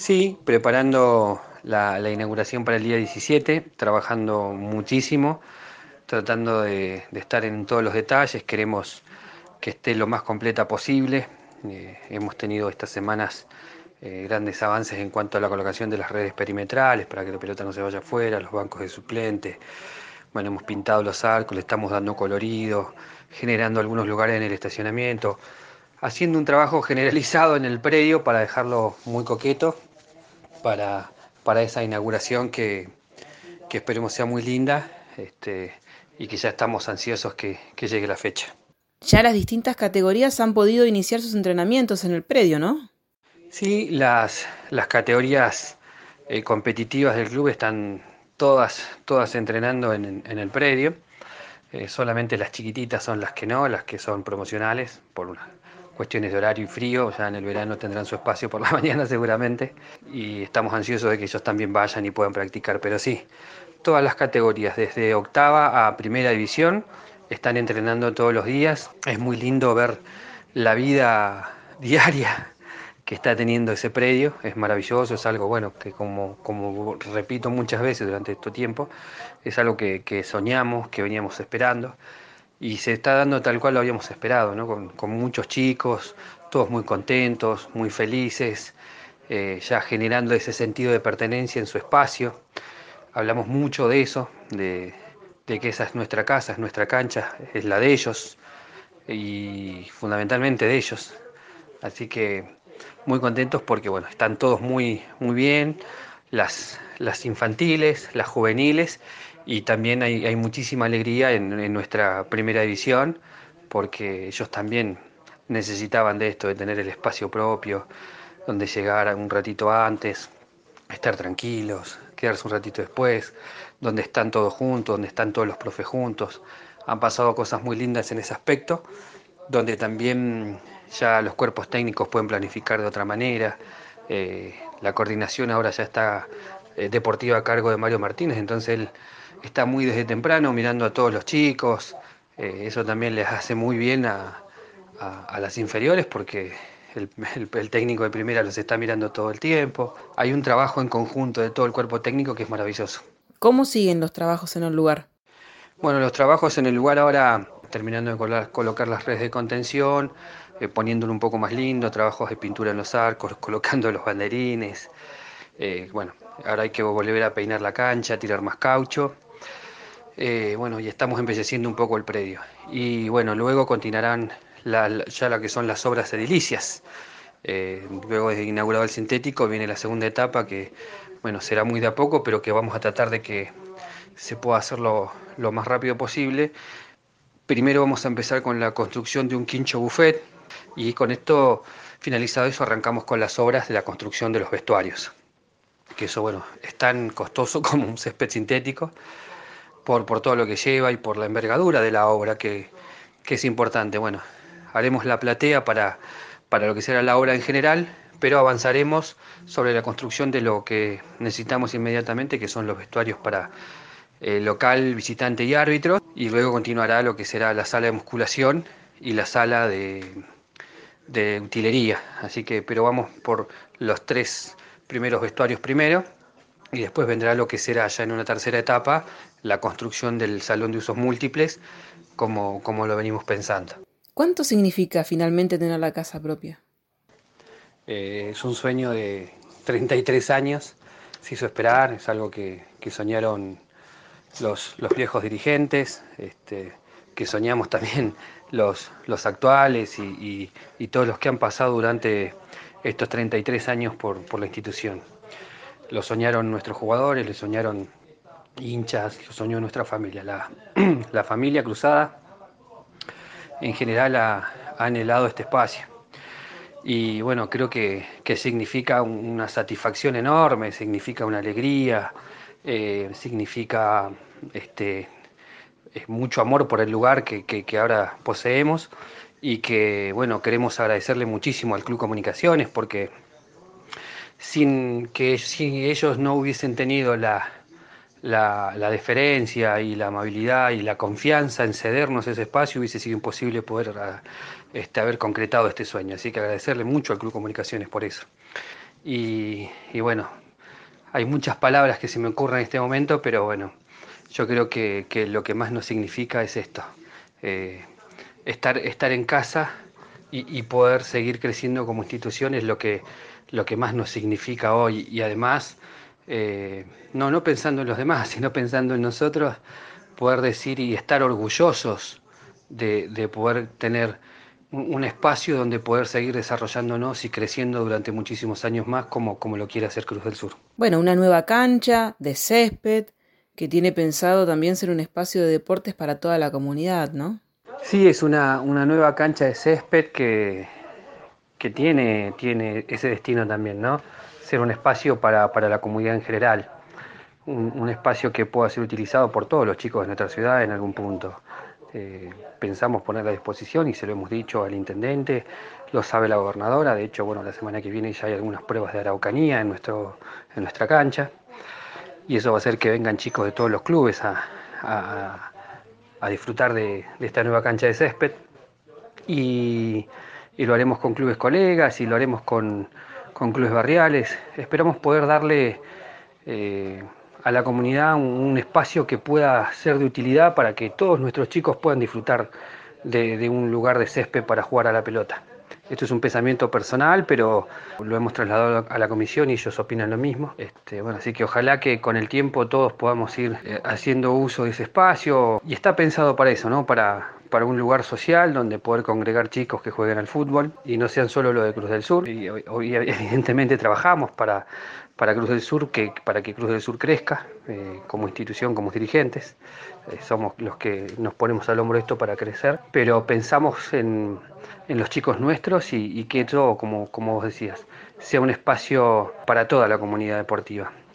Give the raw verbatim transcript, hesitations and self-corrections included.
Sí, preparando la, la inauguración para el día diecisiete, trabajando muchísimo, tratando de, de estar en todos los detalles. Queremos que esté lo más completa posible. Eh, hemos tenido estas semanas eh, grandes avances en cuanto a la colocación de las redes perimetrales para que la pelota no se vaya afuera, los bancos de suplentes. Bueno, hemos pintado los arcos, le estamos dando colorido, generando algunos lugares en el estacionamiento, haciendo un trabajo generalizado en el predio para dejarlo muy coqueto para, para esa inauguración que, que esperemos sea muy linda, este, y que ya estamos ansiosos que, que llegue la fecha. Ya las distintas categorías han podido iniciar sus entrenamientos en el predio, ¿no? Sí, las, las categorías eh, competitivas del club están todas, todas entrenando en, en el predio. Eh, solamente las chiquititas son las que no, las que son promocionales, por una- cuestiones de horario y frío. Ya en el verano tendrán su espacio por la mañana seguramente. Y estamos ansiosos de que ellos también vayan y puedan practicar. Pero sí, todas las categorías, desde octava a primera división, están entrenando todos los días. Es muy lindo ver la vida diaria que está teniendo ese predio. Es maravilloso, es algo bueno que, como, como repito muchas veces durante este tiempo, es algo que, que soñamos, que veníamos esperando, y se está dando tal cual lo habíamos esperado, ¿no? Con, con muchos chicos, todos muy contentos, muy felices, eh, ya generando ese sentido de pertenencia en su espacio. Hablamos mucho de eso, de, de que esa es nuestra casa, es nuestra cancha, es la de ellos y fundamentalmente de ellos. Así que muy contentos porque bueno, están todos muy, muy bien, las, las infantiles, las juveniles, y también hay, hay muchísima alegría en, en nuestra primera división porque ellos también necesitaban de esto, de tener el espacio propio, donde llegar un ratito antes, estar tranquilos, quedarse un ratito después, donde están todos juntos, donde están todos los profes juntos. Han pasado cosas muy lindas en ese aspecto, donde también ya los cuerpos técnicos pueden planificar de otra manera. Eh, la coordinación ahora ya está eh, deportiva a cargo de Mario Martínez, entonces él está muy desde temprano mirando a todos los chicos. Eh, eso también les hace muy bien a, a, a las inferiores porque el, el, el, técnico de primera los está mirando todo el tiempo. Hay un trabajo en conjunto de todo el cuerpo técnico que es maravilloso. ¿Cómo siguen los trabajos en el lugar? Bueno, los trabajos en el lugar ahora, terminando de colar, colocar las redes de contención, eh, poniéndolo un poco más lindo, trabajos de pintura en los arcos, colocando los banderines. Eh, bueno, ahora hay que volver a peinar la cancha, tirar más caucho. Eh, bueno, y estamos embelleciendo un poco el predio. Y bueno, luego continuarán la, la, ya lo que son las obras edilicias. Eh, luego de inaugurado el sintético viene la segunda etapa que, bueno, será muy de a poco, pero que vamos a tratar de que se pueda hacerlo lo más rápido posible. Primero vamos a empezar con la construcción de un quincho buffet y con esto, finalizado eso, arrancamos con las obras de la construcción de los vestuarios. Que eso, bueno, es tan costoso como un césped sintético por, por todo lo que lleva y por la envergadura de la obra que, que es importante. Bueno, haremos la platea para, para lo que será la obra en general, pero avanzaremos sobre la construcción de lo que necesitamos inmediatamente, que son los vestuarios para eh, local, visitante y árbitro, y luego continuará lo que será la sala de musculación y la sala de, de utilería. Así que, pero vamos por los tres primeros vestuarios primero, y después vendrá lo que será ya en una tercera etapa la construcción del salón de usos múltiples, como, como lo venimos pensando. ¿Cuánto significa finalmente tener la casa propia? Eh, es un sueño de treinta y tres años, se hizo esperar, es algo que, que soñaron los, los viejos dirigentes, este, que soñamos también los, los actuales y, y, y todos los que han pasado durante estos treinta y tres años por, por la institución. Lo soñaron nuestros jugadores, lo soñaron hinchas, lo soñó nuestra familia. La, la familia cruzada en general ha, ha anhelado este espacio. Y bueno, creo que, que significa una satisfacción enorme, significa una alegría, eh, significa este, mucho amor por el lugar que, que, que ahora poseemos, y que bueno, queremos agradecerle muchísimo al Club Comunicaciones porque sin que si ellos no hubiesen tenido la, la, la deferencia y la amabilidad y la confianza en cedernos ese espacio, hubiese sido imposible poder este, haber concretado este sueño. Así que agradecerle mucho al Club Comunicaciones por eso. y, y bueno, hay muchas palabras que se me ocurren en este momento, pero bueno, yo creo que, que lo que más nos significa es esto, eh, estar, estar en casa y, y poder seguir creciendo como institución es lo que, lo que más nos significa hoy y además, eh, no, no pensando en los demás, sino pensando en nosotros, poder decir y estar orgullosos de, de poder tener un, un espacio donde poder seguir desarrollándonos y creciendo durante muchísimos años más como, como lo quiere hacer Cruz del Sur. Bueno, una nueva cancha de césped que tiene pensado también ser un espacio de deportes para toda la comunidad, ¿no? Sí, es una, una nueva cancha de césped que, que tiene, tiene ese destino también, ¿no? Ser un espacio para, para la comunidad en general, un, un espacio que pueda ser utilizado por todos los chicos de nuestra ciudad en algún punto. Eh, pensamos ponerla a disposición y se lo hemos dicho al intendente, lo sabe la gobernadora, de hecho, bueno, la semana que viene ya hay algunas pruebas de araucanía en, nuestro, en nuestra cancha y eso va a hacer que vengan chicos de todos los clubes a, a, a disfrutar de, de esta nueva cancha de césped y, y lo haremos con clubes colegas y lo haremos con, con clubes barriales. Esperamos poder darle eh, a la comunidad un, un espacio que pueda ser de utilidad para que todos nuestros chicos puedan disfrutar de, de un lugar de césped para jugar a la pelota. Esto es un pensamiento personal, pero lo hemos trasladado a la comisión y ellos opinan lo mismo. Este, bueno, así que ojalá que con el tiempo todos podamos ir eh, haciendo uso de ese espacio. Y está pensado para eso, ¿no? Para, para un lugar social donde poder congregar chicos que jueguen al fútbol y no sean solo los de Cruz del Sur. Y hoy evidentemente trabajamos para, para Cruz del Sur, que, para que Cruz del Sur crezca eh, como institución, como dirigentes. Eh, somos los que nos ponemos al hombro esto para crecer, pero pensamos en, en los chicos nuestros y, y que eso, como, como vos decías, sea un espacio para toda la comunidad deportiva.